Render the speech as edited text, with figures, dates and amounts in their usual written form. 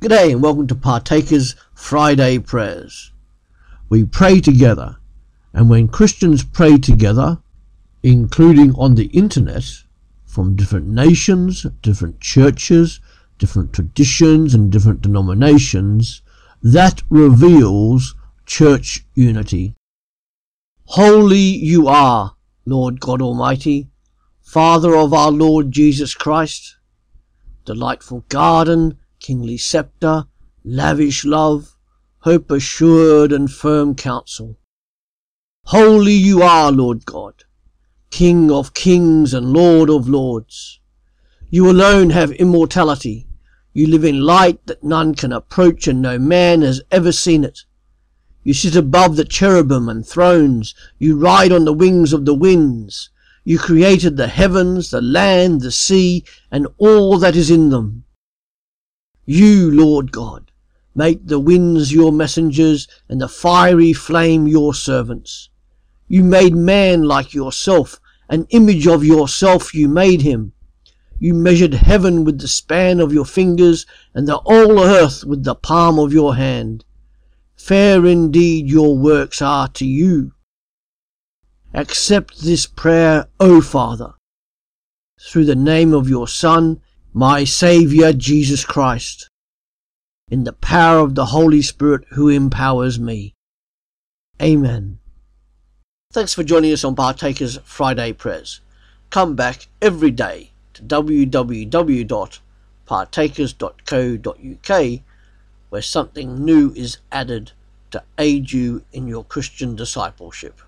G'day and welcome to Partakers Friday Prayers. We pray together, and when Christians pray together, including on the internet, from different nations, different churches, different traditions and different denominations, that reveals church unity. Holy you are, Lord God Almighty, Father of our Lord Jesus Christ, delightful garden, kingly sceptre, lavish love, hope assured and firm counsel. Holy you are, Lord God, King of kings and Lord of lords. You alone have immortality. You live in light that none can approach and no man has ever seen it. You sit above the cherubim and thrones. You ride on the wings of the winds. You created the heavens, the land, the sea, and all that is in them. You, Lord God, make the winds your messengers and the fiery flame your servants. You made man like yourself, an image of yourself you made him. You measured heaven with the span of your fingers and the whole earth with the palm of your hand. Fair indeed your works are to you. Accept this prayer, O Father, through the name of your Son, my Saviour Jesus Christ, in the power of the Holy Spirit who empowers me. Amen. Thanks for joining us on Partakers Friday Prayers. Come back every day to www.partakers.co.uk, where something new is added to aid you in your Christian discipleship.